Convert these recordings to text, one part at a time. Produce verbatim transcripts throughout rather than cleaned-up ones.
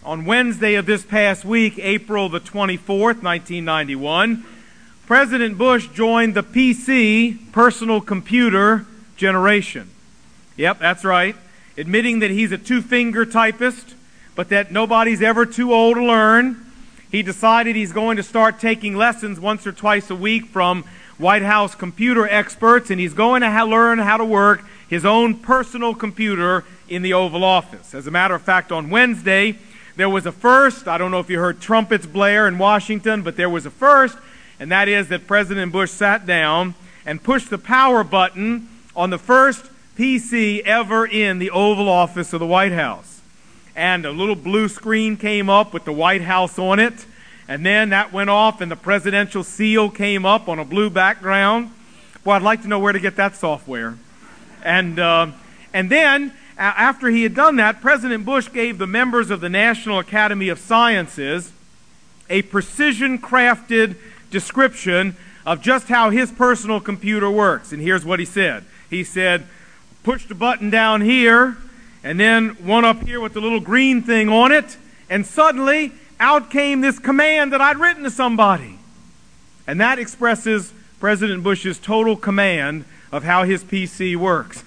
On Wednesday of this past week, April the twenty-fourth, nineteen ninety-one, President Bush joined the P C, personal computer generation. Yep, that's right. Admitting that he's a two-finger typist, but that nobody's ever too old to learn, he decided he's going to start taking lessons once or twice a week from White House computer experts, and he's going to ha- learn how to work his own personal computer in the Oval Office. As a matter of fact, on Wednesday, there was a first. I don't know if you heard trumpets blare in Washington, but there was a first, and that is that President Bush sat down and pushed the power button on the first P C ever in the Oval Office of the White House. And a little blue screen came up with the White House on it, and then that went off and the presidential seal came up on a blue background. Well, I'd like to know where to get that software. And, uh, and then, after he had done that, President Bush gave the members of the National Academy of Sciences a precision-crafted description of just how his personal computer works. And here's what he said. He said, push the button down here, and then one up here with the little green thing on it, and suddenly out came this command that I'd written to somebody. And that expresses President Bush's total command of how his P C works.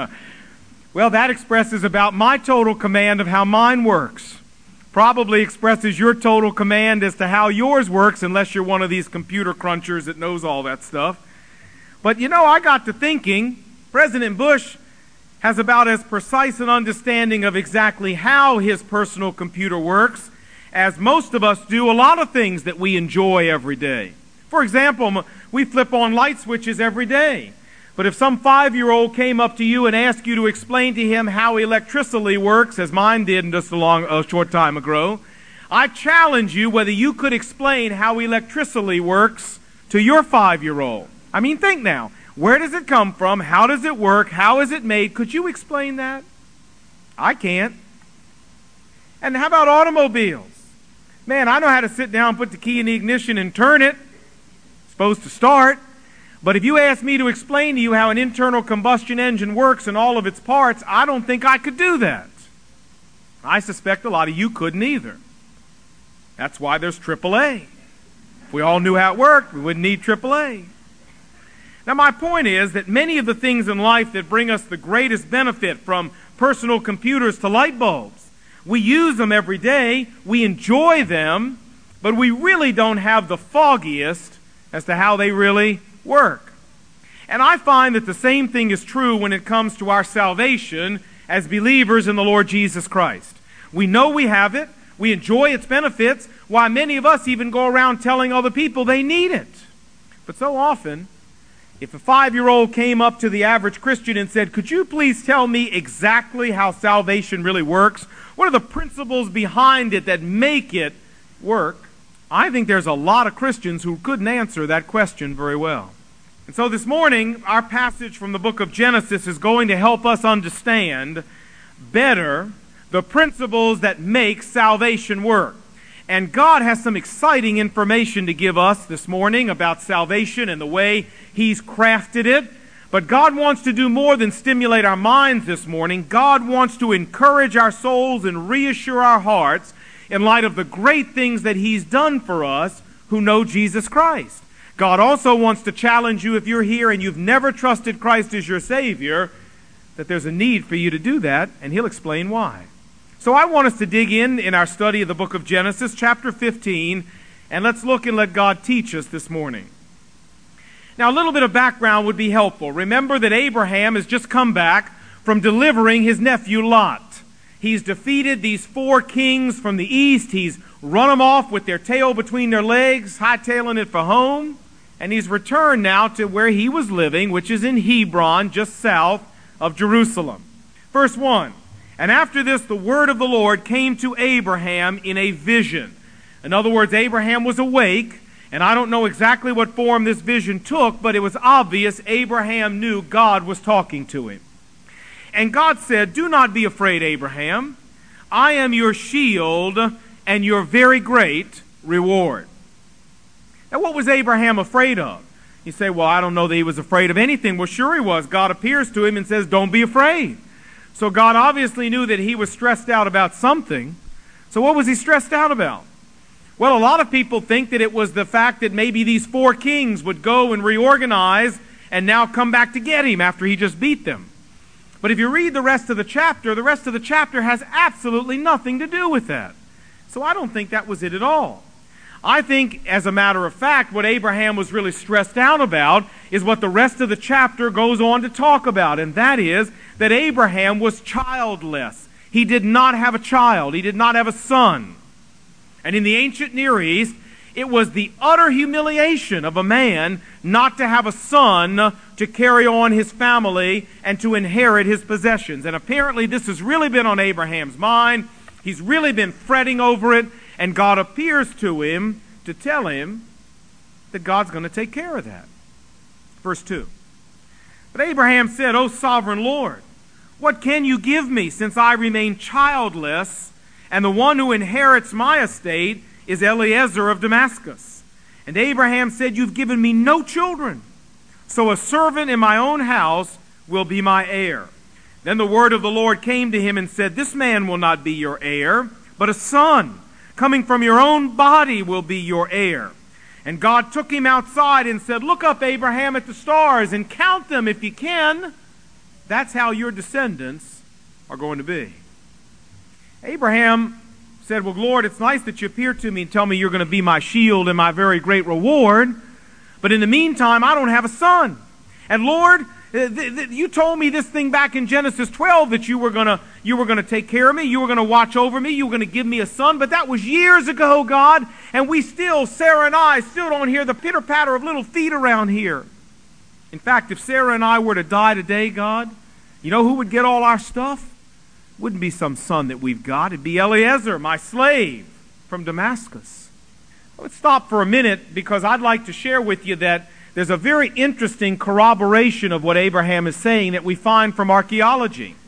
Well, that expresses about my total command of how mine works. Probably expresses your total command as to how yours works, unless you're one of these computer crunchers that knows all that stuff. But you know, I got to thinking, President Bush has about as precise an understanding of exactly how his personal computer works as most of us do a lot of things that we enjoy every day. For example, we flip on light switches every day. But if some five-year-old came up to you and asked you to explain to him how electricity works, as mine did just a, long, a short time ago, I challenge you whether you could explain how electricity works to your five-year-old. I mean, think now. Where does it come from? How does it work? How is it made? Could you explain that? I can't. And how about automobiles? Man, I know how to sit down, put the key in the ignition, and turn it. It's supposed to start. But if you ask me to explain to you how an internal combustion engine works and all of its parts, I don't think I could do that. I suspect a lot of you couldn't either. That's why there's triple A. If we all knew how it worked, we wouldn't need triple A. Now, my point is that many of the things in life that bring us the greatest benefit, from personal computers to light bulbs, we use them every day, we enjoy them, but we really don't have the foggiest as to how they really work. And I find that the same thing is true when it comes to our salvation as believers in the Lord Jesus Christ. We know we have it, we enjoy its benefits, why many of us even go around telling other people they need it. But so often, if a five-year-old came up to the average Christian and said, could you please tell me exactly how salvation really works? What are the principles behind it that make it work? I think there's a lot of Christians who couldn't answer that question very well. And so this morning, our passage from the book of Genesis is going to help us understand better the principles that make salvation work. And God has some exciting information to give us this morning about salvation and the way He's crafted it. But God wants to do more than stimulate our minds this morning. God wants to encourage our souls and reassure our hearts in light of the great things that He's done for us who know Jesus Christ. God also wants to challenge you, if you're here and you've never trusted Christ as your Savior, that there's a need for you to do that, and He'll explain why. So I want us to dig in in our study of the book of Genesis, chapter fifteen, and let's look and let God teach us this morning. Now, a little bit of background would be helpful. Remember that Abraham has just come back from delivering his nephew Lot. He's defeated these four kings from the east. He's run them off with their tail between their legs, hightailing it for home. And he's returned now to where he was living, which is in Hebron, just south of Jerusalem. Verse one, and after this the word of the Lord came to Abraham in a vision. In other words, Abraham was awake, and I don't know exactly what form this vision took, but it was obvious Abraham knew God was talking to him. And God said, do not be afraid, Abraham. I am your shield and your very great reward. Now, what was Abraham afraid of? You say, well, I don't know that he was afraid of anything. Well, sure he was. God appears to him and says, don't be afraid. So God obviously knew that he was stressed out about something. So what was he stressed out about? Well, a lot of people think that it was the fact that maybe these four kings would go and reorganize and now come back to get him after he just beat them. But if you read the rest of the chapter, the rest of the chapter has absolutely nothing to do with that. So I don't think that was it at all. I think, as a matter of fact, what Abraham was really stressed out about is what the rest of the chapter goes on to talk about, and that is that Abraham was childless. He did not have a child. He did not have a son. And in the ancient Near East, it was the utter humiliation of a man not to have a son to carry on his family and to inherit his possessions. And apparently this has really been on Abraham's mind. He's really been fretting over it, and God appears to him to tell him that God's going to take care of that. Verse two. But Abraham said, O sovereign Lord, what can you give me, since I remain childless, and the one who inherits my estate is Eliezer of Damascus? And Abraham said, You've given me no children, so a servant in my own house will be my heir. Then the word of the Lord came to him and said, This man will not be your heir, but a son coming from your own body will be your heir. And God took him outside and said, Look up, Abraham, at the stars and count them if you can. That's how your descendants are going to be. Abraham said, Well, Lord, it's nice that you appear to me and tell me you're going to be my shield and my very great reward. But in the meantime, I don't have a son. And Lord, th- th- you told me this thing back in Genesis twelve that you were going to you were going to take care of me, you were going to watch over me, you were going to give me a son. But that was years ago, God. And we still, Sarah and I, still don't hear the pitter-patter of little feet around here. In fact, if Sarah and I were to die today, God, you know who would get all our stuff? Wouldn't be some son that we've got. It'd be Eliezer, my slave from Damascus. Let's stop for a minute, because I'd like to share with you that there's a very interesting corroboration of what Abraham is saying that we find from archaeology.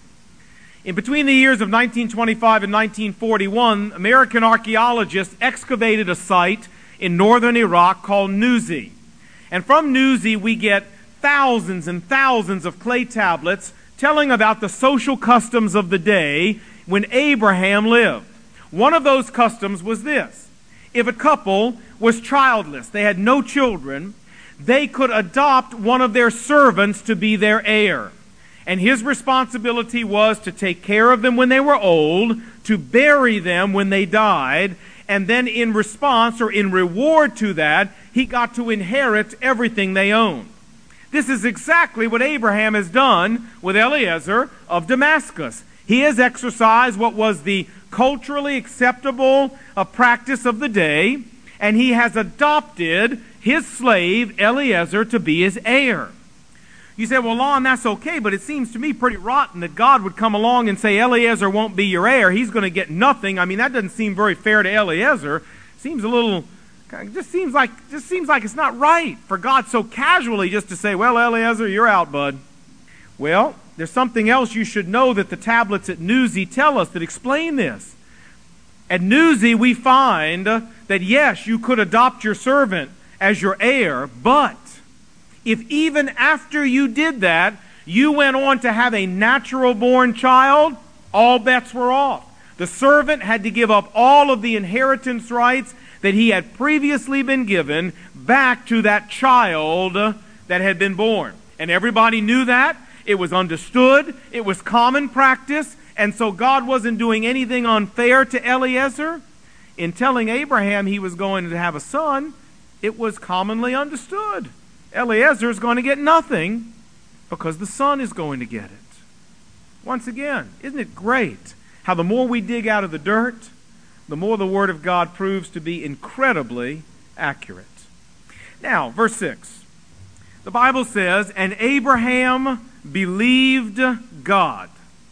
In between the years of nineteen twenty-five and nineteen forty-one, American archaeologists excavated a site in northern Iraq called Nuzi. And from Nuzi we get thousands and thousands of clay tablets telling about the social customs of the day when Abraham lived. One of those customs was this. If a couple was childless, they had no children, they could adopt one of their servants to be their heir. And his responsibility was to take care of them when they were old, to bury them when they died, and then in response or in reward to that, he got to inherit everything they owned. This is exactly what Abraham has done with Eliezer of Damascus. He has exercised what was the culturally acceptable uh, practice of the day, and he has adopted his slave Eliezer to be his heir. You say, well, Lon, that's okay, but it seems to me pretty rotten that God would come along and say Eliezer won't be your heir. He's going to get nothing. I mean, that doesn't seem very fair to Eliezer. Seems a little... It just seems like just seems like it's not right for God so casually just to say, well, Eliezer, you're out, bud. Well, there's something else you should know that the tablets at Nuzi tell us that explain this. At Nuzi, we find that, yes, you could adopt your servant as your heir, but if even after you did that, you went on to have a natural-born child, all bets were off. The servant had to give up all of the inheritance rights that he had previously been given back to that child that had been born. And everybody knew that. It was understood. It was common practice. And so God wasn't doing anything unfair to Eliezer. In telling Abraham he was going to have a son, it was commonly understood. Eliezer is going to get nothing because the son is going to get it. Once again, isn't it great how the more we dig out of the dirt, the more the Word of God proves to be incredibly accurate. Now, verse six. The Bible says, And Abraham believed God,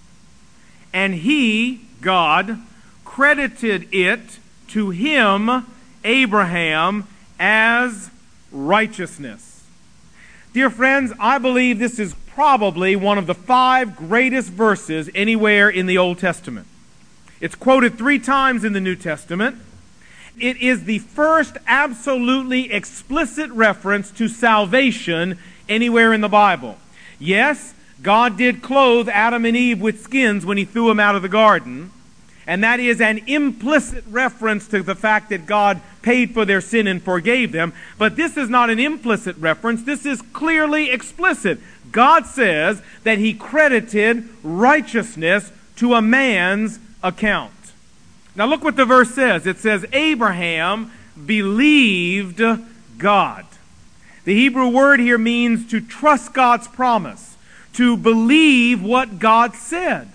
and he, God, credited it to him, Abraham, as righteousness. Dear friends, I believe this is probably one of the five greatest verses anywhere in the Old Testament. It's quoted three times in the New Testament. It is the first absolutely explicit reference to salvation anywhere in the Bible. Yes, God did clothe Adam and Eve with skins when he threw them out of the garden. And that is an implicit reference to the fact that God paid for their sin and forgave them. But this is not an implicit reference. This is clearly explicit. God says that he credited righteousness to a man's account. Now look what the verse says. It says, Abraham believed God. The Hebrew word here means to trust God's promise, to believe what God said.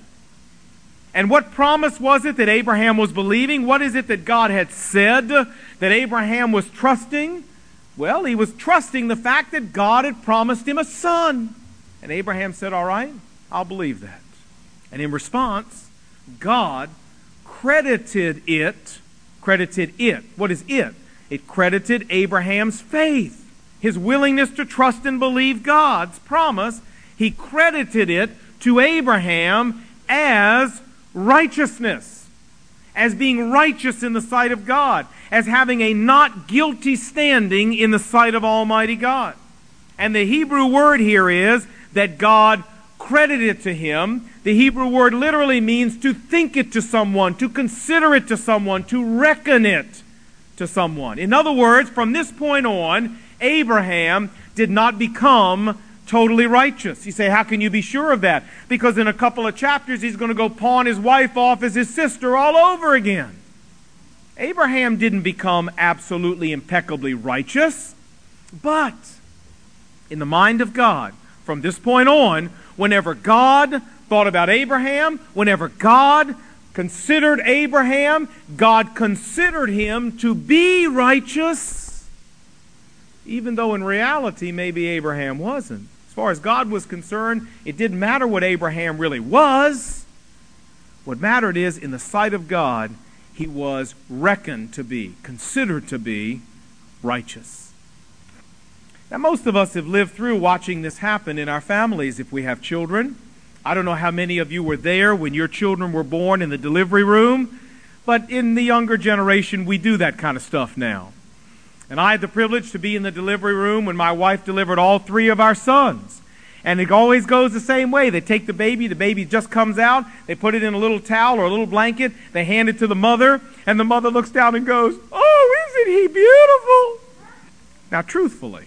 And what promise was it that Abraham was believing? What is it that God had said that Abraham was trusting? Well, he was trusting the fact that God had promised him a son. And Abraham said, all right, I'll believe that. And in response, God credited it, credited it. What is it? It credited Abraham's faith, his willingness to trust and believe God's promise. He credited it to Abraham as righteousness, as being righteous in the sight of God, as having a not guilty standing in the sight of Almighty God. And the Hebrew word here is that God credited it to him. The Hebrew word literally means to think it to someone, to consider it to someone, to reckon it to someone. In other words, from this point on, Abraham did not become totally righteous. You say, how can you be sure of that? Because in a couple of chapters, he's going to go pawn his wife off as his sister all over again. Abraham didn't become absolutely impeccably righteous, but in the mind of God, from this point on, whenever God thought about Abraham, whenever God considered Abraham, God considered him to be righteous, even though in reality maybe Abraham wasn't. As far as God was concerned, it didn't matter what Abraham really was. What mattered is, in the sight of God, he was reckoned to be, considered to be righteous. Now, most of us have lived through watching this happen in our families if we have children. I don't know how many of you were there when your children were born in the delivery room, but in the younger generation, we do that kind of stuff now. And I had the privilege to be in the delivery room when my wife delivered all three of our sons. And it always goes the same way. They take the baby, the baby just comes out, they put it in a little towel or a little blanket, they hand it to the mother, and the mother looks down and goes, "Oh, isn't he beautiful?" Now, truthfully,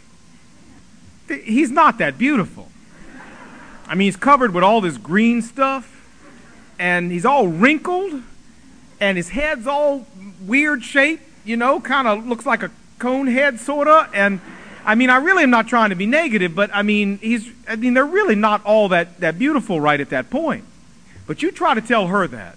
he's not that beautiful. I mean, he's covered with all this green stuff, and he's all wrinkled, and his head's all weird shaped, you know, kind of looks like a cone head, sort of. And I mean, I really am not trying to be negative, but I mean, he's, I mean, they're really not all that, that beautiful right at that point. But you try to tell her that.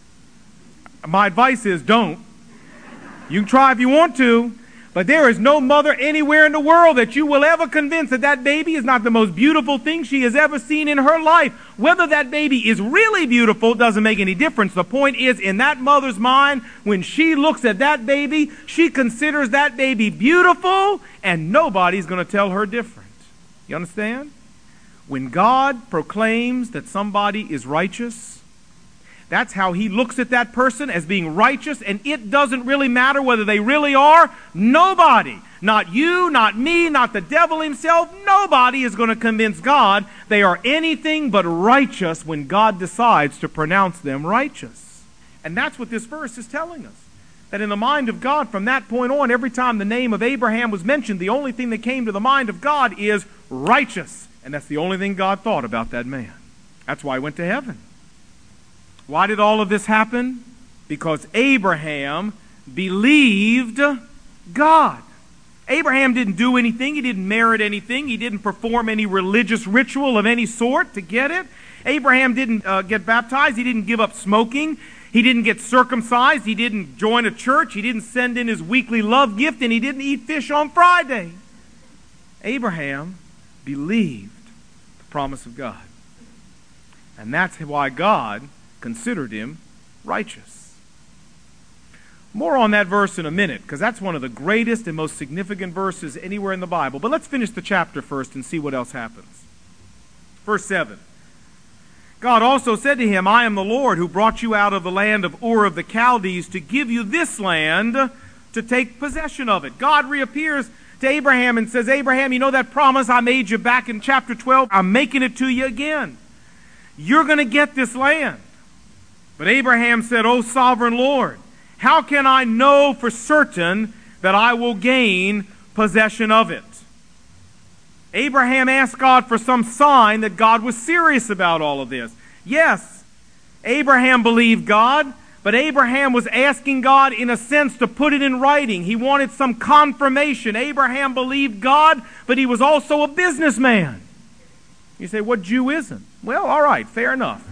My advice is don't. You can try if you want to, but there is no mother anywhere in the world that you will ever convince that that baby is not the most beautiful thing she has ever seen in her life. Whether that baby is really beautiful doesn't make any difference. The point is, in that mother's mind, when she looks at that baby, she considers that baby beautiful, and nobody's going to tell her different. You understand? When God proclaims that somebody is righteous, that's how he looks at that person, as being righteous, and it doesn't really matter whether they really are. Nobody, not you, not me, not the devil himself, nobody is going to convince God they are anything but righteous when God decides to pronounce them righteous. And that's what this verse is telling us. That in the mind of God, from that point on, every time the name of Abraham was mentioned, the only thing that came to the mind of God is righteous. And that's the only thing God thought about that man. That's why he went to heaven. Why did all of this happen? Because Abraham believed God. Abraham didn't do anything. He didn't merit anything. He didn't perform any religious ritual of any sort to get it. Abraham didn't uh, get baptized. He didn't give up smoking. He didn't get circumcised. He didn't join a church. He didn't send in his weekly love gift, and he didn't eat fish on Friday. Abraham believed the promise of God. And that's why God considered him righteous. More on that verse in a minute, because that's one of the greatest and most significant verses anywhere in the Bible. But let's finish the chapter first and see what else happens. Verse seven. God also said to him, "I am the Lord who brought you out of the land of Ur of the Chaldees to give you this land to take possession of it." God reappears to Abraham and says, "Abraham, you know that promise I made you back in chapter twelve? I'm making it to you again. You're going to get this land. But Abraham said, O sovereign Lord, how can I know for certain that I will gain possession of it? Abraham asked God for some sign that God was serious about all of this. Yes, Abraham believed God, but Abraham was asking God, in a sense, to put it in writing. He wanted some confirmation. Abraham believed God, but he was also a businessman. You say, what Jew isn't? Well, all right, fair enough.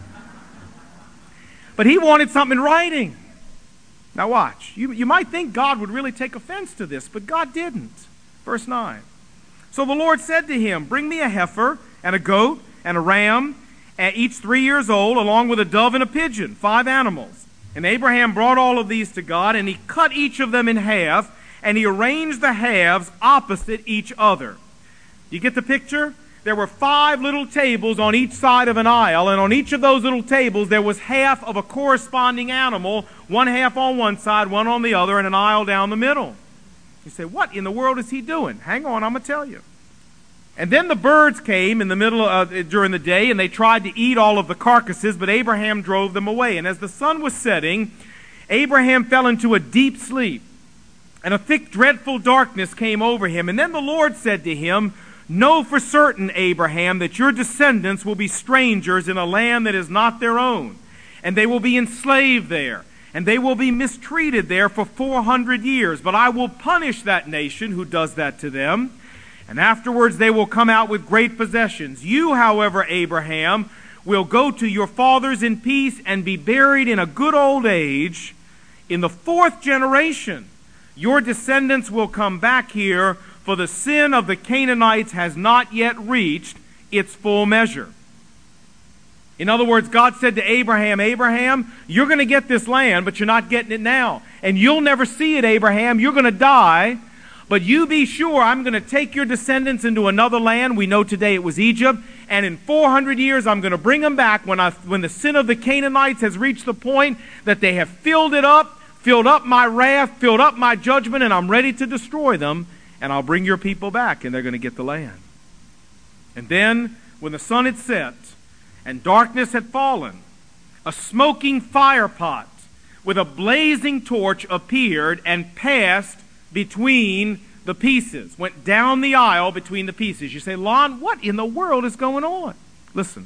But he wanted something in writing. Now watch. You, you might think God would really take offense to this, but God didn't. Verse nine. So the Lord said to him, bring me a heifer and a goat and a ram, each three years old, along with a dove and a pigeon, five animals. And Abraham brought all of these to God, and he cut each of them in half, and he arranged the halves opposite each other. You get the picture? There were five little tables on each side of an aisle, and on each of those little tables there was half of a corresponding animal, one half on one side, one on the other, and an aisle down the middle. You say, what in the world is he doing? Hang on, I'm going to tell you. And then the birds came in the middle of, uh, during the day, and they tried to eat all of the carcasses, but Abraham drove them away. And as the sun was setting, Abraham fell into a deep sleep, and a thick, dreadful darkness came over him. And then the Lord said to him, know for certain, Abraham, that your descendants will be strangers in a land that is not their own, and they will be enslaved there, and they will be mistreated there for four hundred years. But I will punish that nation who does that to them, and afterwards they will come out with great possessions. You, however, Abraham, will go to your fathers in peace and be buried in a good old age. In the fourth generation, your descendants will come back here, for the sin of the Canaanites has not yet reached its full measure. In other words, God said to Abraham, Abraham, you're going to get this land, but you're not getting it now. And you'll never see it, Abraham. You're going to die. But you be sure I'm going to take your descendants into another land. We know today it was Egypt. And in four hundred years, I'm going to bring them back when, I, when the sin of the Canaanites has reached the point that they have filled it up, filled up my wrath, filled up my judgment, and I'm ready to destroy them. And I'll bring your people back, and they're going to get the land. And then, when the sun had set and darkness had fallen, a smoking fire pot with a blazing torch appeared and passed between the pieces, went down the aisle between the pieces. You say, Lon, what in the world is going on? Listen.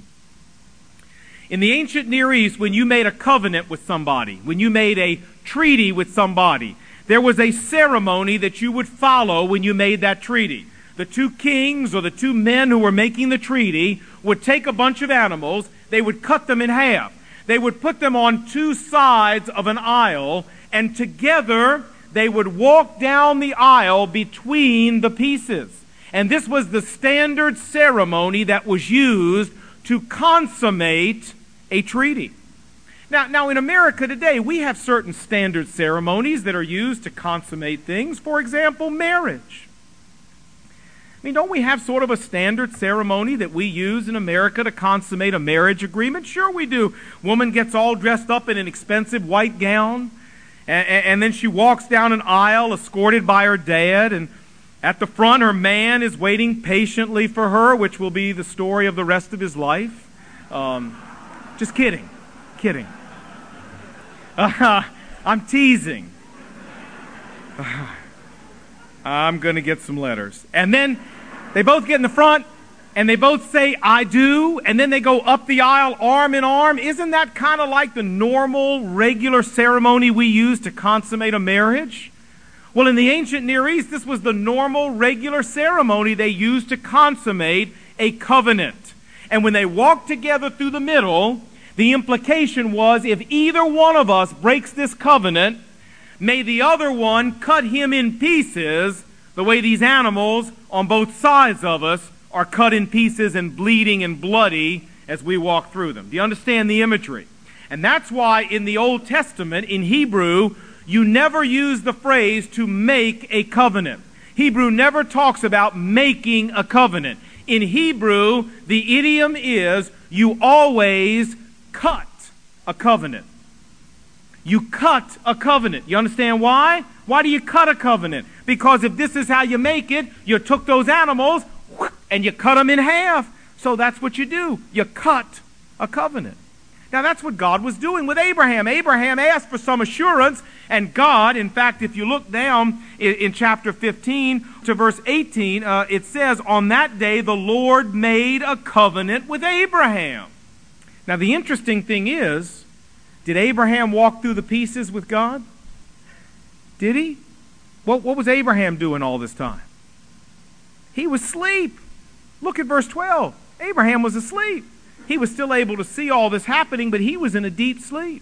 In the ancient Near East, when you made a covenant with somebody, when you made a treaty with somebody, there was a ceremony that you would follow when you made that treaty. The two kings or the two men who were making the treaty would take a bunch of animals, they would cut them in half. They would put them on two sides of an aisle, and together they would walk down the aisle between the pieces. And this was the standard ceremony that was used to consummate a treaty. Now, now in America today, we have certain standard ceremonies that are used to consummate things. For example, marriage. I mean, don't we have sort of a standard ceremony that we use in America to consummate a marriage agreement? Sure we do. Woman gets all dressed up in an expensive white gown, and, and then she walks down an aisle escorted by her dad, and at the front her man is waiting patiently for her, which will be the story of the rest of his life. Um, just kidding. Kidding. Uh, I'm teasing. Uh, I'm going to get some letters. And then they both get in the front, and they both say, I do, and then they go up the aisle arm in arm. Isn't that kind of like the normal, regular ceremony we use to consummate a marriage? Well, in the ancient Near East, this was the normal, regular ceremony they used to consummate a covenant. And when they walked together through the middle, the implication was, if either one of us breaks this covenant, may the other one cut him in pieces the way these animals on both sides of us are cut in pieces and bleeding and bloody as we walk through them. Do you understand the imagery? And that's why in the Old Testament, in Hebrew, you never use the phrase to make a covenant. Hebrew never talks about making a covenant. In Hebrew, the idiom is you always cut a covenant. You cut a covenant. You understand why? Why do you cut a covenant? Because if this is how you make it, you took those animals and you cut them in half. So that's what you do. You cut a covenant. Now that's what God was doing with Abraham. Abraham asked for some assurance, and God, in fact, if you look down in, in chapter fifteen to verse eighteen, uh, it says, on that day the Lord made a covenant with Abraham. Now the interesting thing is, did Abraham walk through the pieces with God? Did he? What, what was Abraham doing all this time? He was asleep. Look at verse twelve. Abraham was asleep. He was still able to see all this happening, but he was in a deep sleep.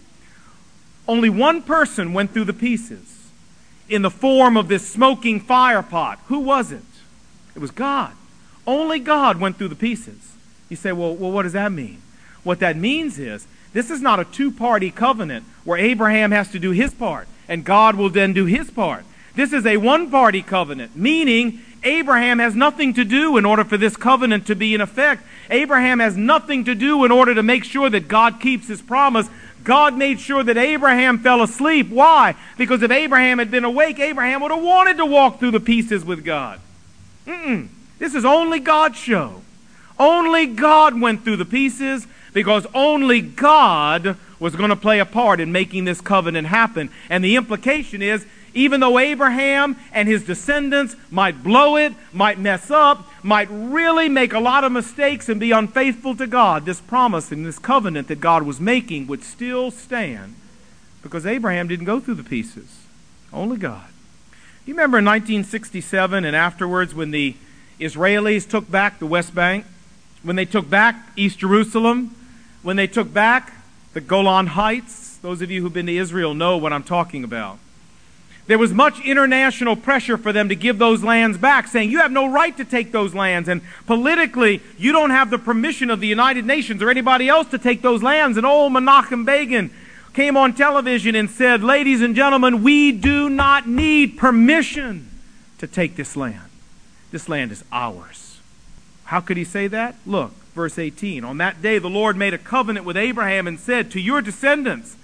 Only one person went through the pieces in the form of this smoking fire pot. Who was it? It was God. Only God went through the pieces. You say, well, well, what does that mean? What that means is, this is not a two-party covenant where Abraham has to do his part and God will then do his part. This is a one-party covenant, meaning Abraham has nothing to do in order for this covenant to be in effect. Abraham has nothing to do in order to make sure that God keeps his promise. God made sure that Abraham fell asleep. Why? Because if Abraham had been awake, Abraham would have wanted to walk through the pieces with God. Mm-mm. This is only God's show. Only God went through the pieces because only God was going to play a part in making this covenant happen. And the implication is, even though Abraham and his descendants might blow it, might mess up, might really make a lot of mistakes and be unfaithful to God, this promise and this covenant that God was making would still stand because Abraham didn't go through the pieces. Only God. Do you remember in nineteen sixty-seven and afterwards when the Israelis took back the West Bank, when they took back East Jerusalem, when they took back the Golan Heights? Those of you who've been to Israel know what I'm talking about. There was much international pressure for them to give those lands back, saying, you have no right to take those lands, and politically, you don't have the permission of the United Nations or anybody else to take those lands. And old Menachem Begin came on television and said, ladies and gentlemen, we do not need permission to take this land. This land is ours. How could he say that? Look, verse eighteen. On that day, the Lord made a covenant with Abraham and said, to your descendants,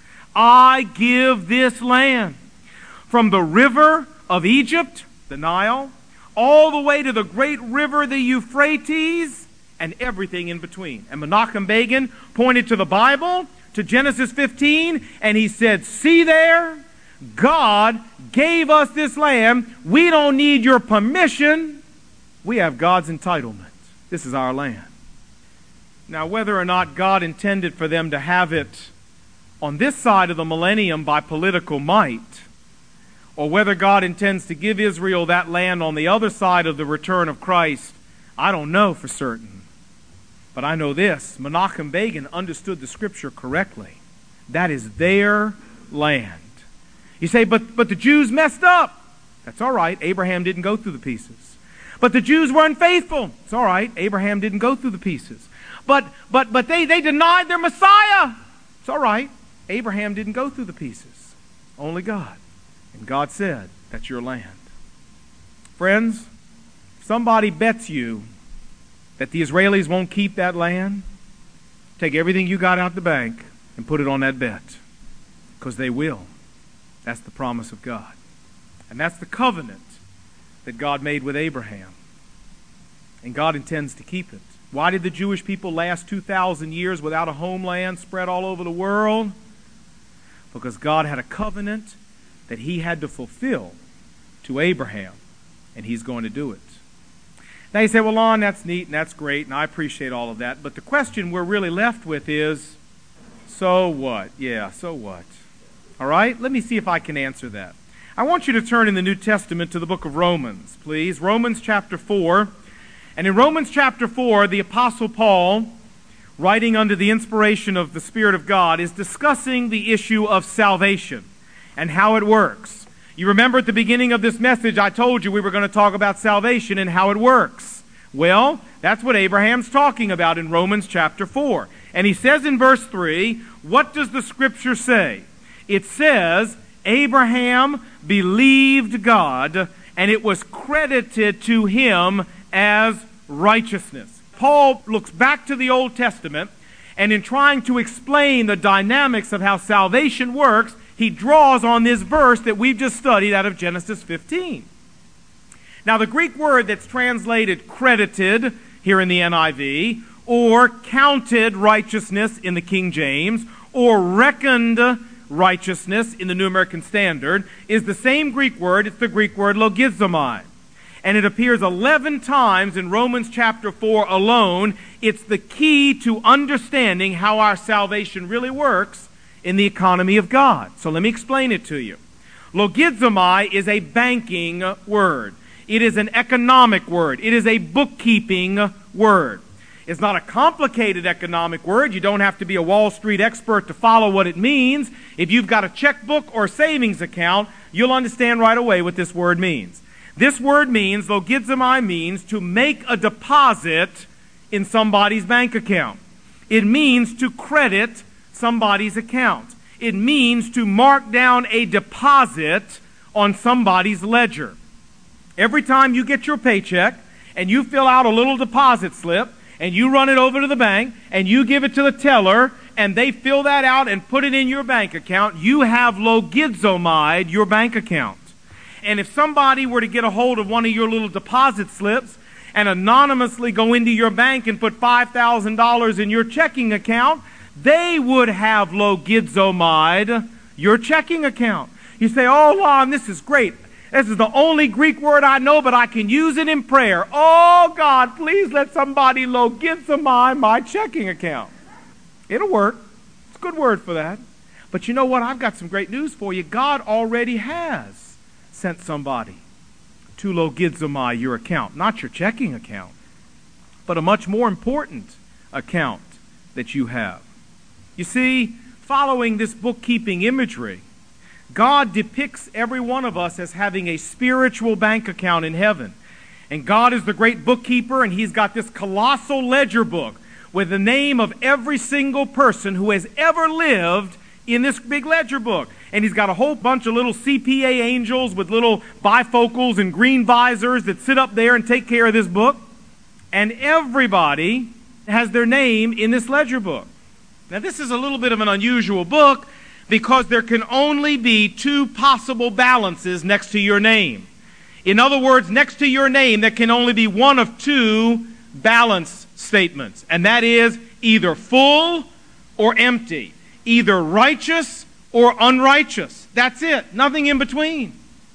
I give this land. From the river of Egypt, the Nile, all the way to the great river, the Euphrates, and everything in between. And Menachem Begin pointed to the Bible, to Genesis fifteen, and he said, see there, God gave us this land. We don't need your permission. We have God's entitlement. This is our land. Now, whether or not God intended for them to have it on this side of the millennium by political might, or whether God intends to give Israel that land on the other side of the return of Christ, I don't know for certain. But I know this, Menachem Begin understood the Scripture correctly. That is their land. You say, but, but the Jews messed up. That's all right. Abraham didn't go through the pieces. But the Jews were unfaithful. It's all right. Abraham didn't go through the pieces. But, but, but they, they denied their Messiah. It's all right. Abraham didn't go through the pieces. Only God. And God said, that's your land. Friends, if somebody bets you that the Israelis won't keep that land, take everything you got out the bank and put it on that bet. Because they will. That's the promise of God. And that's the covenant that God made with Abraham. And God intends to keep it. Why did the Jewish people last two thousand years without a homeland spread all over the world? Because God had a covenant that he had to fulfill to Abraham, and he's going to do it. Now you say, well, Lon, that's neat and that's great, and I appreciate all of that, but the question we're really left with is, so what? Yeah, so what? All right, let me see if I can answer that. I want you to turn in the New Testament to the book of Romans, please. Romans chapter four. And in Romans chapter four, the Apostle Paul, writing under the inspiration of the Spirit of God, is discussing the issue of salvation and how it works. You remember at the beginning of this message, I told you we were going to talk about salvation and how it works. Well, that's what Abraham's talking about in Romans chapter four. And he says in verse three, what does the Scripture say? It says, Abraham believed God, and it was credited to him as righteousness. Paul looks back to the Old Testament, and in trying to explain the dynamics of how salvation works, he draws on this verse that we've just studied out of Genesis fifteen. Now, the Greek word that's translated credited here in the N I V, or counted righteousness in the King James, or reckoned righteousness in the New American Standard is the same Greek word. It's the Greek word logizomai. And it appears eleven times in Romans chapter four alone. It's the key to understanding how our salvation really works in the economy of God. So let me explain it to you. Logizomai is a banking word. It is an economic word. It is a bookkeeping word. It's not a complicated economic word. You don't have to be a Wall Street expert to follow what it means. If you've got a checkbook or savings account, you'll understand right away what this word means. This word means, logizomai means to make a deposit in somebody's bank account. It means to credit somebody's account. It means to mark down a deposit on somebody's ledger. Every time you get your paycheck and you fill out a little deposit slip and you run it over to the bank and you give it to the teller and they fill that out and put it in your bank account, you have logizomai'd your bank account. And if somebody were to get a hold of one of your little deposit slips and anonymously go into your bank and put five thousand dollars in your checking account, they would have logizomai'd your checking account. You say, oh, Lon, this is great. This is the only Greek word I know, but I can use it in prayer. Oh, God, please let somebody logizomai my checking account. It'll work. It's a good word for that. But you know what? I've got some great news for you. God already has sent somebody to logizomai your account. Not your checking account, but a much more important account that you have. You see, following this bookkeeping imagery, God depicts every one of us as having a spiritual bank account in heaven. And God is the great bookkeeper, and He's got this colossal ledger book with the name of every single person who has ever lived in this big ledger book. And He's got a whole bunch of little C P A angels with little bifocals and green visors that sit up there and take care of this book. And everybody has their name in this ledger book. Now, this is a little bit of an unusual book because there can only be two possible balances next to your name. In other words, next to your name, there can only be one of two balance statements, and that is either full or empty, either righteous or unrighteous. That's it. Nothing in between.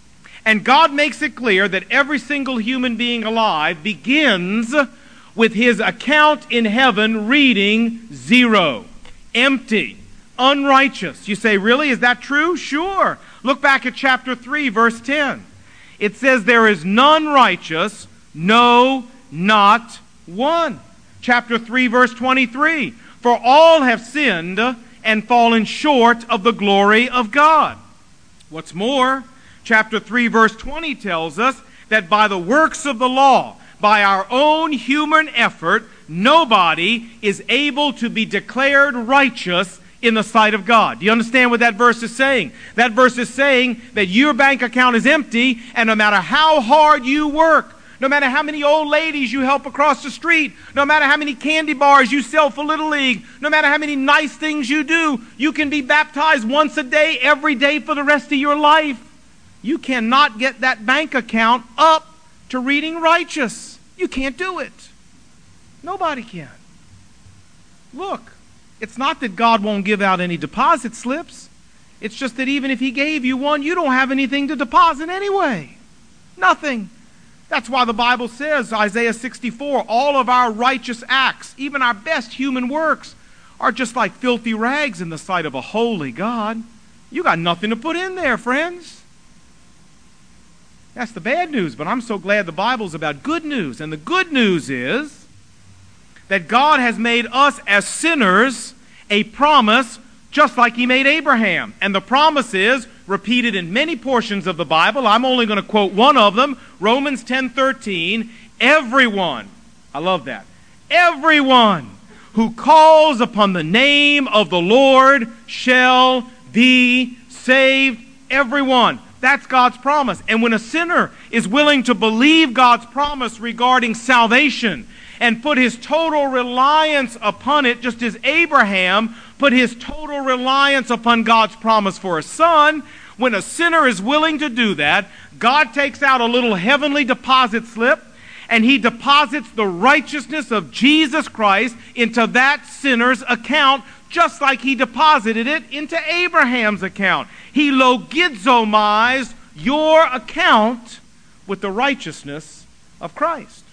And God makes it clear that every single human being alive begins with his account in heaven reading zero. Empty, unrighteous. You say, really? Is that true? Sure. Look back at chapter three, verse ten. It says, there is none righteous, no, not one. Chapter three, verse twenty-three. For all have sinned and fallen short of the glory of God. What's more, chapter three, verse twenty tells us that by the works of the law, by our own human effort, nobody is able to be declared righteous in the sight of God. Do you understand what that verse is saying? That verse is saying that your bank account is empty, and no matter how hard you work, no matter how many old ladies you help across the street, no matter how many candy bars you sell for Little League, no matter how many nice things you do, you can be baptized once a day, every day for the rest of your life. You cannot get that bank account up to reading righteous. You can't do it. Nobody can. Look, it's not that God won't give out any deposit slips. It's just that even if He gave you one, you don't have anything to deposit anyway. Nothing. That's why the Bible says, Isaiah sixty-four, all of our righteous acts, even our best human works, are just like filthy rags in the sight of a holy God. You got nothing to put in there, friends. That's the bad news, but I'm so glad the Bible's about good news. And the good news is that God has made us as sinners a promise just like He made Abraham. And the promise is repeated in many portions of the Bible. I'm only going to quote one of them, Romans ten thirteen. Everyone, I love that, everyone who calls upon the name of the Lord shall be saved. Everyone. That's God's promise. And when a sinner is willing to believe God's promise regarding salvation and put his total reliance upon it, just as Abraham put his total reliance upon God's promise for a son, when a sinner is willing to do that, God takes out a little heavenly deposit slip and He deposits the righteousness of Jesus Christ into that sinner's account, just like he deposited it into Abraham's account. He logizomized your account with the righteousness of Christ.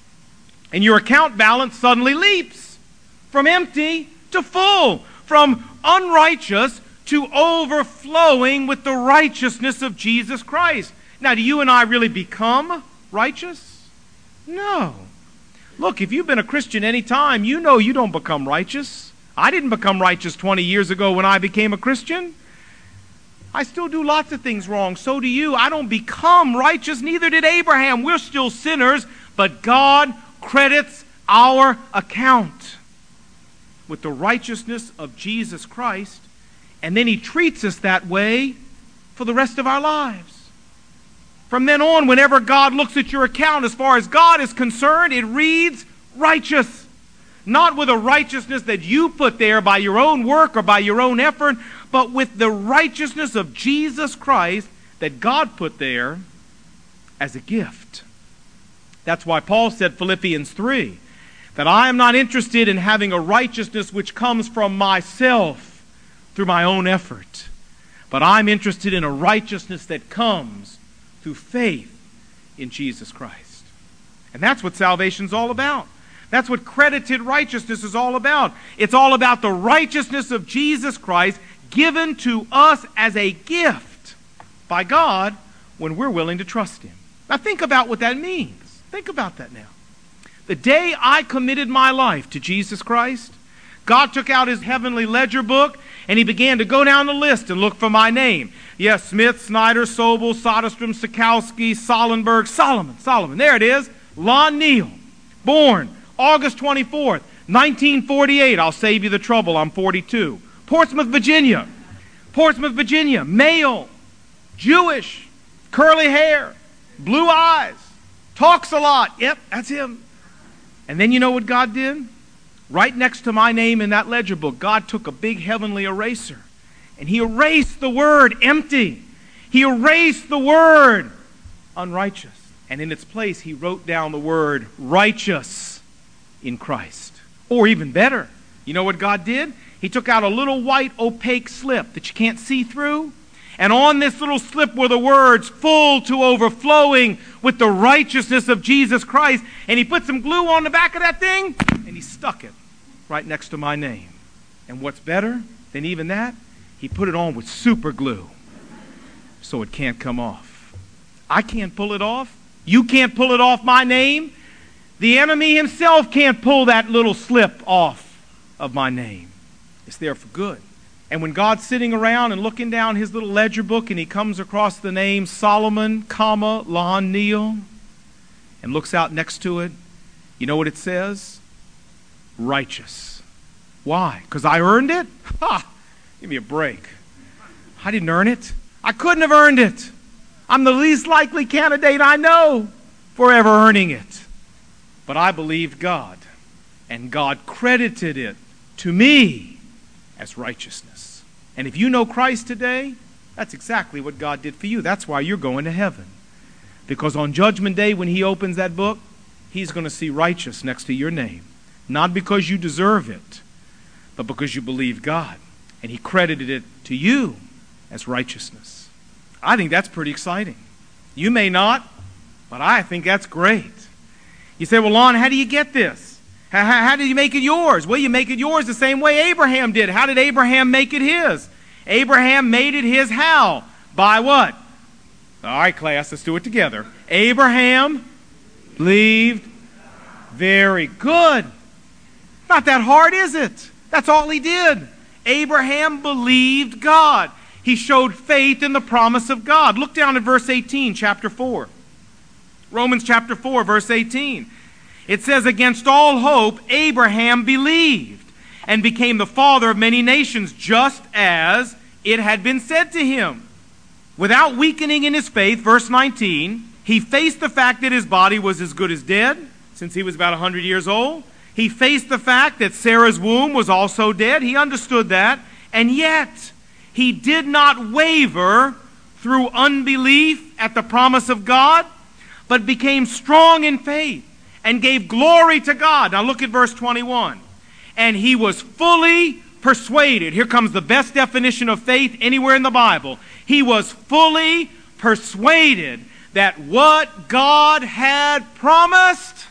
And your account balance suddenly leaps from empty to full, from unrighteous to overflowing with the righteousness of Jesus Christ. Now, do you and I really become righteous? No. Look, if you've been a Christian any time, you know you don't become righteous. I didn't become righteous twenty years ago when I became a Christian. I still do lots of things wrong. So do you. I don't become righteous. Neither did Abraham. We're still sinners, but God credits our account with the righteousness of Jesus Christ, and then he treats us that way for the rest of our lives. From then on, whenever God looks at your account, as far as God is concerned, it reads righteous. Not with a righteousness that you put there by your own work or by your own effort, but with the righteousness of Jesus Christ that God put there as a gift. That's why Paul said, Philippians three, that I am not interested in having a righteousness which comes from myself through my own effort, but I'm interested in a righteousness that comes through faith in Jesus Christ. And that's what salvation's all about. That's what credited righteousness is all about. It's all about the righteousness of Jesus Christ given to us as a gift by God when we're willing to trust him. Now think about what that means. Think about that now. The day I committed my life to Jesus Christ, God took out his heavenly ledger book and he began to go down the list and look for my name. Yes, Smith, Snyder, Sobel, Soderstrom, Sikowski, Sollenberg, Solomon, Solomon. There it is. Lon Neal, born August twenty-fourth, nineteen forty-eight. I'll save you the trouble. I'm forty-two. Portsmouth, Virginia. Portsmouth, Virginia. Male. Jewish. Curly hair. Blue eyes. Talks a lot. Yep, that's him. And then you know what God did? Right next to my name in that ledger book, God took a big heavenly eraser and he erased the word empty. He erased the word unrighteous. And in its place, he wrote down the word righteous in Christ. Or even better, you know what God did? He took out a little white opaque slip that you can't see through. And on this little slip were the words, full to overflowing with the righteousness of Jesus Christ. And he put some glue on the back of that thing, and he stuck it right next to my name. And what's better than even that? He put it on with super glue, so it can't come off. I can't pull it off. You can't pull it off my name. The enemy himself can't pull that little slip off of my name. It's there for good. And when God's sitting around and looking down his little ledger book and he comes across the name Solomon, comma, Lon Neal, and looks out next to it, you know what it says? Righteous. Why? Because I earned it? Ha! Give me a break. I didn't earn it. I couldn't have earned it. I'm the least likely candidate I know for ever earning it. But I believed God, and God credited it to me as righteousness. And if you know Christ today, that's exactly what God did for you. That's why you're going to heaven. Because on Judgment Day, when he opens that book, he's going to see righteous next to your name. Not because you deserve it, but because you believe God. And he credited it to you as righteousness. I think that's pretty exciting. You may not, but I think that's great. You say, well, Lon, how do you get this? How, how, how did you make it yours? Well, you make it yours the same way Abraham did. How did Abraham make it his? Abraham made it his how? By what? All right, class, let's do it together. Abraham believed. Very good. Not that hard, is it? That's all he did. Abraham believed God. He showed faith in the promise of God. Look down at verse eighteen, chapter four. Romans chapter four, verse eighteen. It says, against all hope, Abraham believed and became the father of many nations, just as it had been said to him. Without weakening in his faith, verse nineteen, he faced the fact that his body was as good as dead, since he was about one hundred years old. He faced the fact that Sarah's womb was also dead. He understood that. And yet, he did not waver through unbelief at the promise of God, but became strong in faith and gave glory to God. Now look at verse twenty-one. And he was fully persuaded. Here comes the best definition of faith anywhere in the Bible. He was fully persuaded that what God had promised,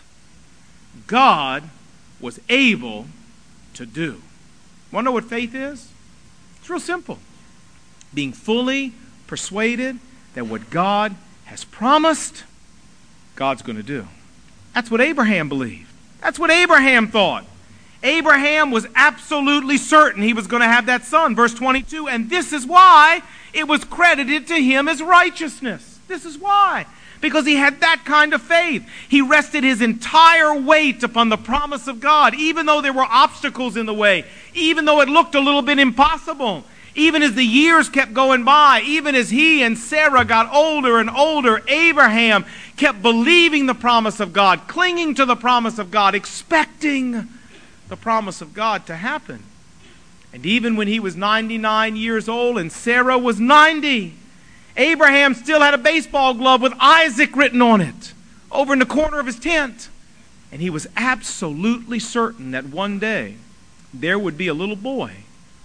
God was able to do. Want to know what faith is? It's real simple. Being fully persuaded that what God has promised, God's going to do. That's what Abraham believed. That's what Abraham thought. Abraham was absolutely certain he was going to have that son. Verse twenty-two, and this is why it was credited to him as righteousness. This is why. Because he had that kind of faith. He rested his entire weight upon the promise of God, even though there were obstacles in the way, even though it looked a little bit impossible. Even as the years kept going by, even as he and Sarah got older and older, Abraham kept believing the promise of God, clinging to the promise of God, expecting the promise of God to happen. And even when he was ninety-nine years old and Sarah was ninety, Abraham still had a baseball glove with Isaac written on it over in the corner of his tent. And he was absolutely certain that one day there would be a little boy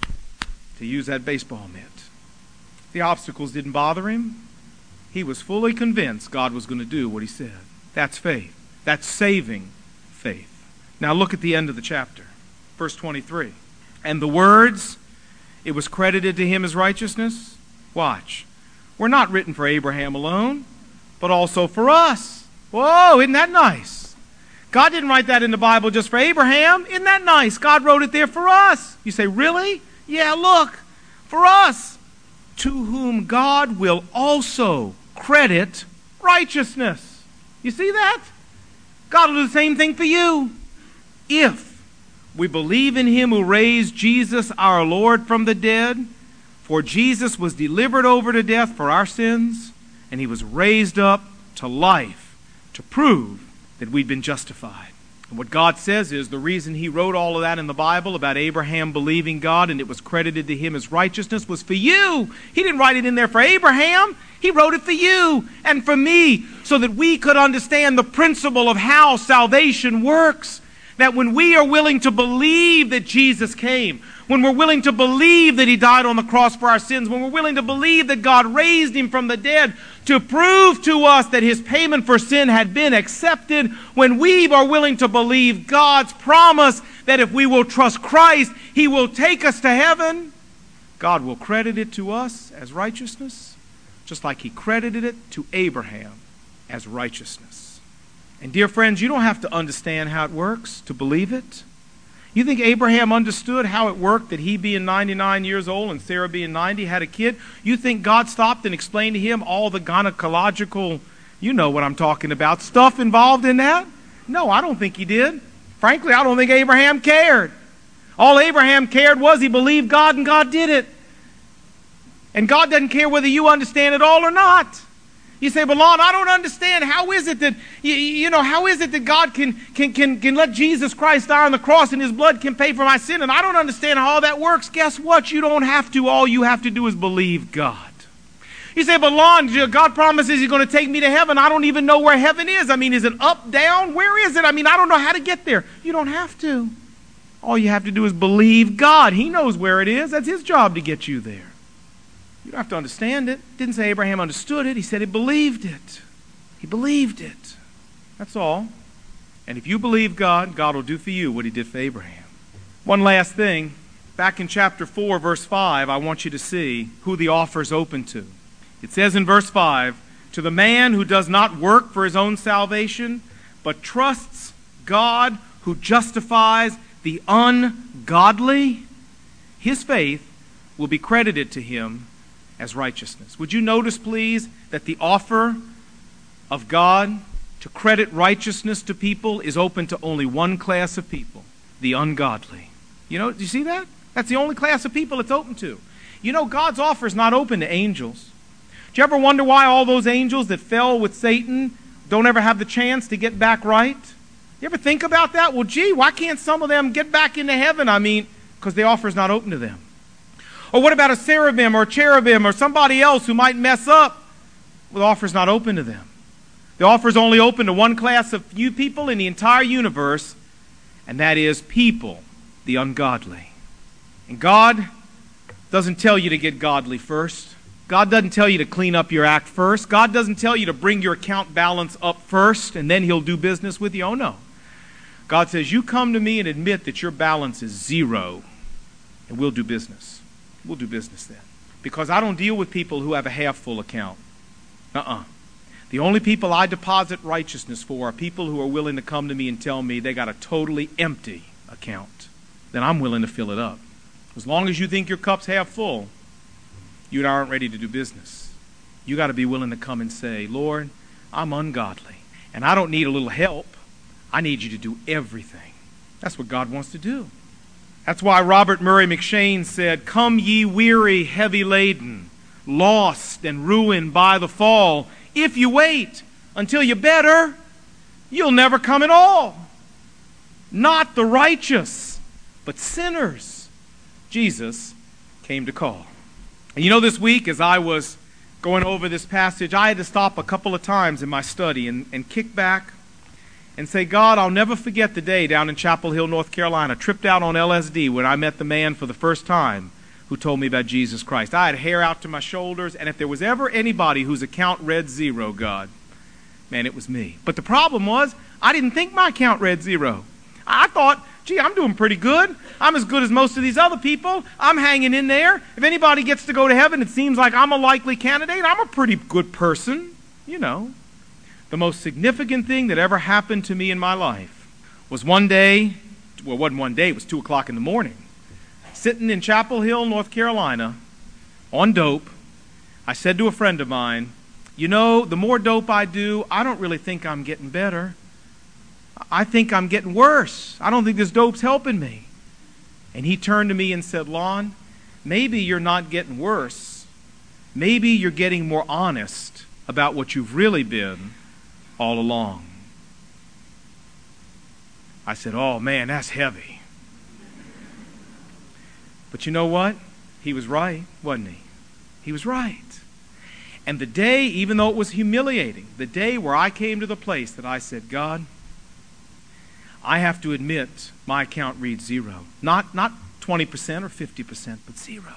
to use that baseball mitt. The obstacles didn't bother him. He was fully convinced God was going to do what he said. That's faith. That's saving faith. Now look at the end of the chapter. Verse twenty-three. And the words, it was credited to him as righteousness. Watch. Were not written for Abraham alone, but also for us. Whoa, isn't that nice? God didn't write that in the Bible just for Abraham. Isn't that nice? God wrote it there for us. You say, really? Yeah, look, for us, to whom God will also credit righteousness. You see that? God will do the same thing for you. If we believe in him who raised Jesus our Lord from the dead, for Jesus was delivered over to death for our sins, and he was raised up to life to prove that we'd been justified. And what God says is the reason he wrote all of that in the Bible about Abraham believing God and it was credited to him as righteousness was for you. He didn't write it in there for Abraham. He wrote it for you and for me so that we could understand the principle of how salvation works. That when we are willing to believe that Jesus came, when we're willing to believe that he died on the cross for our sins, when we're willing to believe that God raised him from the dead to prove to us that his payment for sin had been accepted, when we are willing to believe God's promise that if we will trust Christ, he will take us to heaven, God will credit it to us as righteousness, just like he credited it to Abraham as righteousness. And dear friends, you don't have to understand how it works to believe it. You think Abraham understood how it worked that he being ninety-nine years old and Sarah being ninety had a kid? You think God stopped and explained to him all the gynecological, you know what I'm talking about, stuff involved in that? No, I don't think he did. Frankly, I don't think Abraham cared. All Abraham cared was he believed God and God did it. And God doesn't care whether you understand it all or not. You say, but Lon, I don't understand. How is it that, you, you know, how is it that God can, can, can, can let Jesus Christ die on the cross and his blood can pay for my sin? And I don't understand how all that works. Guess what? You don't have to. All you have to do is believe God. You say, but Lon, God promises he's going to take me to heaven. I don't even know where heaven is. I mean, is it up, down? Where is it? I mean, I don't know how to get there. You don't have to. All you have to do is believe God. He knows where it is. That's his job to get you there. You don't have to understand it. It didn't say Abraham understood it. He said he believed it. He believed it. That's all. And if you believe God, God will do for you what he did for Abraham. One last thing. Back in chapter four, verse five, I want you to see who the offer is open to. It says in verse five, to the man who does not work for his own salvation, but trusts God who justifies the ungodly, his faith will be credited to him as righteousness. Would you notice, please, that the offer of God to credit righteousness to people is open to only one class of people, the ungodly. You know, do you see that? That's the only class of people it's open to. You know, God's offer is not open to angels. Do you ever wonder why all those angels that fell with Satan don't ever have the chance to get back right? You ever think about that? Well, gee, why can't some of them get back into heaven? I mean, because the offer is not open to them. Or what about a seraphim or a cherubim or somebody else who might mess up? Well, the offer is not open to them. The offer is only open to one class of few people in the entire universe, and that is people, the ungodly. And God doesn't tell you to get godly first. God doesn't tell you to clean up your act first. God doesn't tell you to bring your account balance up first and then he'll do business with you. Oh no. God says, you come to me and admit that your balance is zero and we'll do business. We'll do business then. Because I don't deal with people who have a half full account. Uh-uh. The only people I deposit righteousness for are people who are willing to come to me and tell me they got a totally empty account. Then I'm willing to fill it up. As long as you think your cup's half full, you aren't ready to do business. You got to be willing to come and say, Lord, I'm ungodly, and I don't need a little help. I need you to do everything. That's what God wants to do. That's why Robert Murray McShane said, come ye weary, heavy laden, lost and ruined by the fall. If you wait until you're better, you'll never come at all. Not the righteous, but sinners Jesus came to call. And you know, this week as I was going over this passage, I had to stop a couple of times in my study and, and kick back and say, God, I'll never forget the day down in Chapel Hill, North Carolina, tripped out on L S D when I met the man for the first time who told me about Jesus Christ. I had hair out to my shoulders, and if there was ever anybody whose account read zero, God, man, it was me. But the problem was, I didn't think my account read zero. I thought, gee, I'm doing pretty good. I'm as good as most of these other people. I'm hanging in there. If anybody gets to go to heaven, it seems like I'm a likely candidate. I'm a pretty good person, you know. The most significant thing that ever happened to me in my life was one day, well, it wasn't one day, it was two o'clock in the morning, sitting in Chapel Hill, North Carolina, on dope. I said to a friend of mine, you know, the more dope I do, I don't really think I'm getting better. I think I'm getting worse. I don't think this dope's helping me. And he turned to me and said, Lon, maybe you're not getting worse. Maybe you're getting more honest about what you've really been all along. I said, oh man, that's heavy. But you know what? He was right, wasn't he? He was right. And the day, even though it was humiliating, the day where I came to the place that I said, God, I have to admit my account reads zero. Not, not twenty percent or fifty percent, but zero.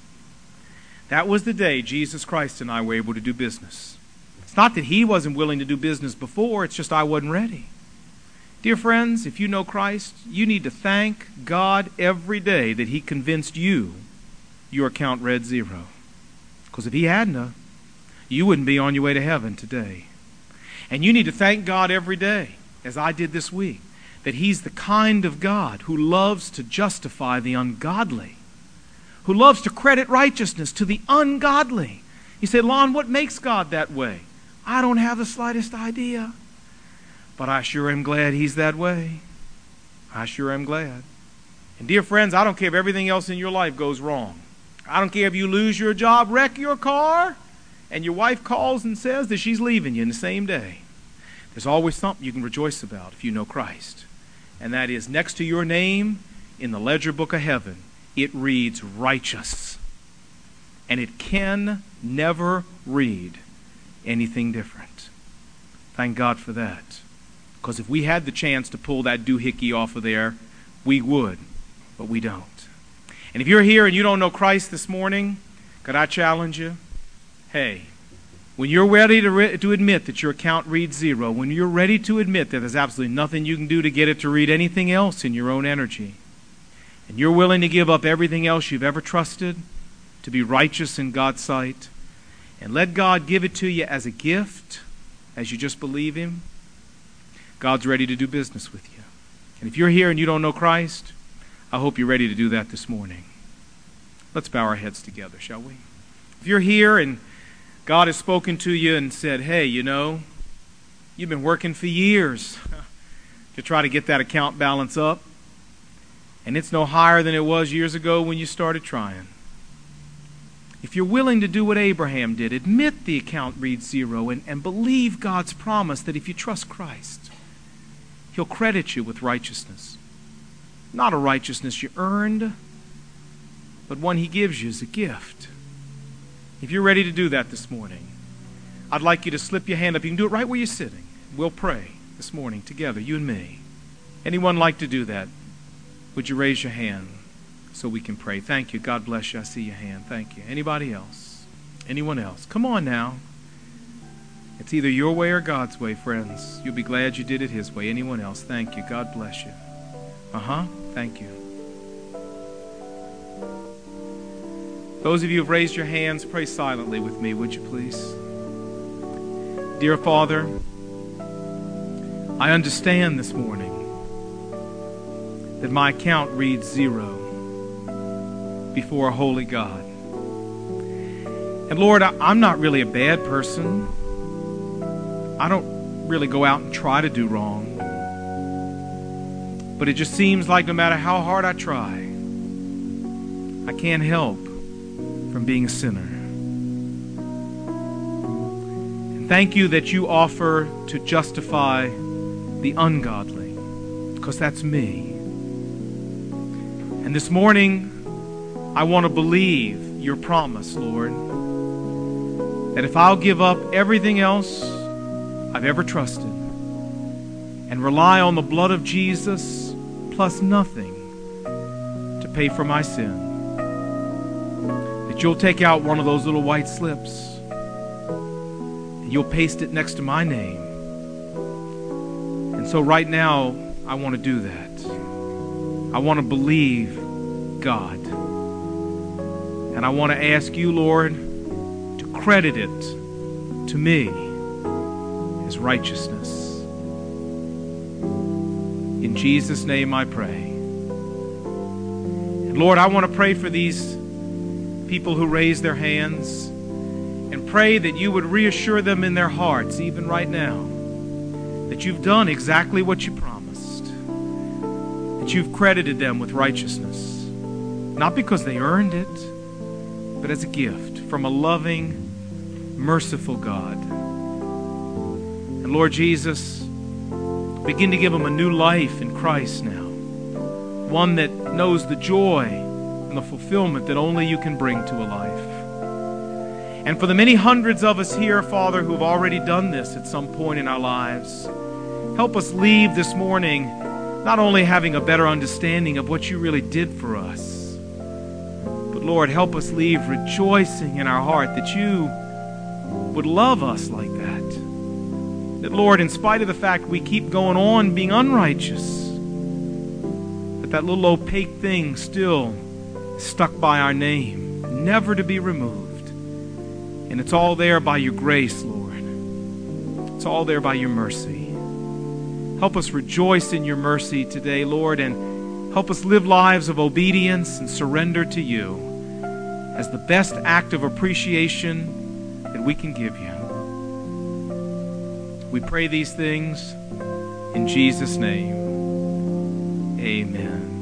That was the day Jesus Christ and I were able to do business. It's not that he wasn't willing to do business before, it's just I wasn't ready. Dear friends, if you know Christ, you need to thank God every day that he convinced you your account read zero. Because if he hadn't, you wouldn't be on your way to heaven today. And you need to thank God every day, as I did this week, that he's the kind of God who loves to justify the ungodly, who loves to credit righteousness to the ungodly. You say, Lon, what makes God that way? I don't have the slightest idea. But I sure am glad he's that way. I sure am glad. And dear friends, I don't care if everything else in your life goes wrong. I don't care if you lose your job, wreck your car, and your wife calls and says that she's leaving you in the same day. There's always something you can rejoice about if you know Christ. And that is, next to your name in the ledger book of heaven, it reads righteous. And it can never read anything different. Thank God for that. Because if we had the chance to pull that doohickey off of there, we would, but we don't. And if you're here and you don't know Christ this morning, could I challenge you? Hey, when you're ready to, re- to admit that your account reads zero, when you're ready to admit that there's absolutely nothing you can do to get it to read anything else in your own energy, and you're willing to give up everything else you've ever trusted to be righteous in God's sight, and let God give it to you as a gift, as you just believe him, God's ready to do business with you. And if you're here and you don't know Christ, I hope you're ready to do that this morning. Let's bow our heads together, shall we? If you're here and God has spoken to you and said, hey, you know, you've been working for years to try to get that account balance up, and it's no higher than it was years ago when you started trying. If you're willing to do what Abraham did, admit the account reads zero and, and believe God's promise that if you trust Christ, he'll credit you with righteousness. Not a righteousness you earned, but one he gives you as a gift. If you're ready to do that this morning, I'd like you to slip your hand up. You can do it right where you're sitting. We'll pray this morning together, you and me. Anyone like to do that? Would you raise your hand? so we can pray. Thank you. God bless you. I see your hand. Thank you. Anybody else? Anyone else? Come on now. It's either your way or God's way, friends. You'll be glad you did it His way. Anyone else? Thank you. God bless you. Uh-huh. Thank you. Those of you who have raised your hands, pray silently with me, would you please? Dear Father, I understand this morning that my account reads zero before a holy God. And Lord, I, I'm not really a bad person. I don't really go out and try to do wrong. But it just seems like no matter how hard I try, I can't help from being a sinner. And thank you that you offer to justify the ungodly, because that's me. And this morning, I want to believe your promise, Lord, that if I'll give up everything else I've ever trusted and rely on the blood of Jesus plus nothing to pay for my sin, that you'll take out one of those little white slips and you'll paste it next to my name. And so right now, I want to do that. I want to believe God. And I want to ask you, Lord, to credit it to me as righteousness. In Jesus' name I pray. And Lord, I want to pray for these people who raise their hands and pray that you would reassure them in their hearts, even right now, that you've done exactly what you promised, that you've credited them with righteousness, not because they earned it, but as a gift from a loving, merciful God. And Lord Jesus, begin to give them a new life in Christ now, one that knows the joy and the fulfillment that only you can bring to a life. And for the many hundreds of us here, Father, who have already done this at some point in our lives, help us leave this morning not only having a better understanding of what you really did for us, but Lord, help us leave rejoicing in our heart that you would love us like that. That, Lord, in spite of the fact we keep going on being unrighteous, that that little opaque thing still is stuck by our name, never to be removed. And it's all there by your grace, Lord. It's all there by your mercy. Help us rejoice in your mercy today, Lord, and help us live lives of obedience and surrender to you as the best act of appreciation that we can give you. We pray these things in Jesus' name. Amen.